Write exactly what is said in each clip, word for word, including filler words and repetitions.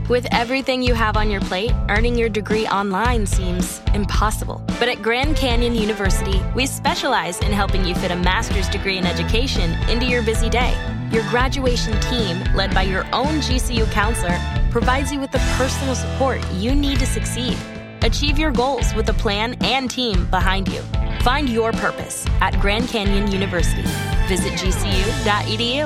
With everything you have on your plate, earning your degree online seems impossible. But at Grand Canyon University, we specialize in helping you fit a master's degree in education into your busy day. Your graduation team, led by your own G C U counselor, provides you with the personal support you need to succeed. Achieve your goals with a plan and team behind you. Find your purpose at Grand Canyon University. Visit G C U dot E D U.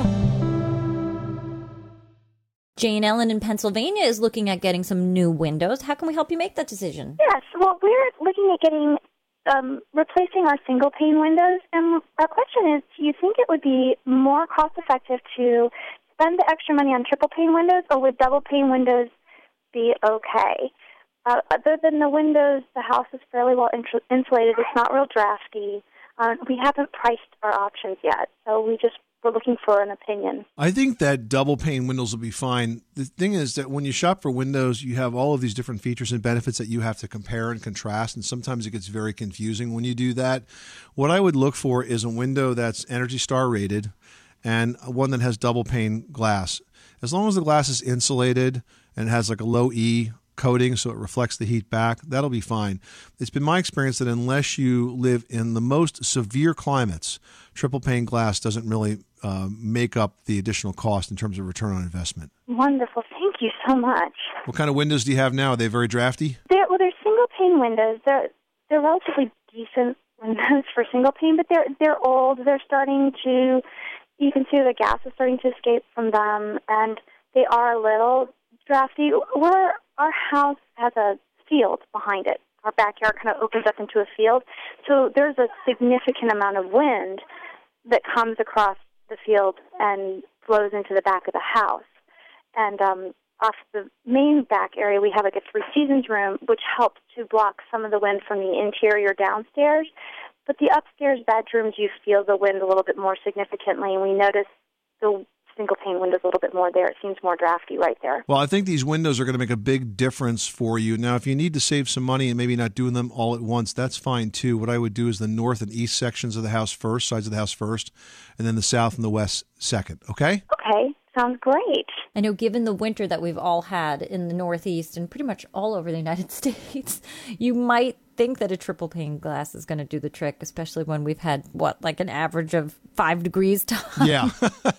Jane Ellen in Pennsylvania is looking at getting some new windows. How can we help you make that decision? Yes, well, we're looking at getting um, replacing our single pane windows. And our question is, do you think it would be more cost-effective to spend the extra money on triple pane windows, or would double pane windows be okay? Uh, other than the windows, the house is fairly well ins- insulated. It's not real drafty. Uh, we haven't priced our options yet, so we just we're looking for an opinion. I think that double pane windows will be fine. The thing is that when you shop for windows, you have all of these different features and benefits that you have to compare and contrast, and sometimes it gets very confusing when you do that. What I would look for is a window that's Energy Star rated and one that has double pane glass. As long as the glass is insulated and has like a low E coating so it reflects the heat back, that'll be fine. It's been my experience that unless you live in the most severe climates, triple pane glass doesn't really uh, make up the additional cost in terms of return on investment. Wonderful. Thank you so much. What kind of windows do you have now? Are they very drafty? They're, well, they're single pane windows. They're they're relatively decent windows for single pane, but they're they're old. They're starting to, you can see the gas is starting to escape from them, and they are a little drafty. We're Our house has a field behind it. Our backyard kind of opens up into a field. So there's a significant amount of wind that comes across the field and blows into the back of the house. And um, off the main back area, we have like a Three Seasons room, which helps to block some of the wind from the interior downstairs. But the upstairs bedrooms, you feel the wind a little bit more significantly, and we notice the single pane windows a little bit more there. It seems more drafty right there. Well, I think these windows are going to make a big difference for you. Now, if you need to save some money and maybe not doing them all at once, that's fine too. What I would do is the north and east sections of the house first, sides of the house first, and then the south and the west second. Okay? Okay. Sounds great. I know given the winter that we've all had in the Northeast and pretty much all over the United States, you might think that a triple pane glass is going to do the trick, especially when we've had, what, like an average of five degrees time? Yeah.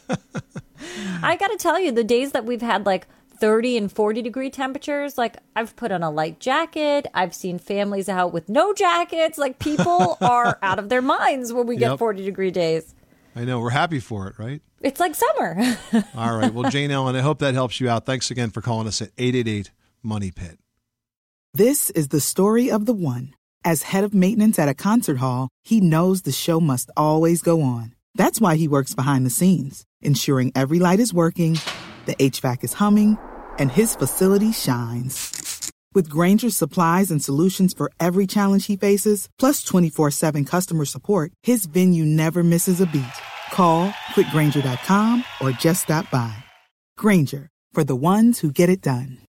I got to tell you, the days that we've had like thirty and forty degree temperatures, like I've put on a light jacket. I've seen families out with no jackets. Like people are out of their minds when we get Yep. forty degree days. I know. We're happy for it, right? It's like summer. All right. Well, Jane Ellen, I hope that helps you out. Thanks again for calling us at eight eight eight, money pit. This is the story of the one. As head of maintenance at a concert hall, he knows the show must always go on. That's why he works behind the scenes, ensuring every light is working, the H V A C is humming, and his facility shines. With Grainger's supplies and solutions for every challenge he faces, plus twenty-four seven customer support, his venue never misses a beat. Call quick grainger dot com or just stop by. Grainger, for the ones who get it done.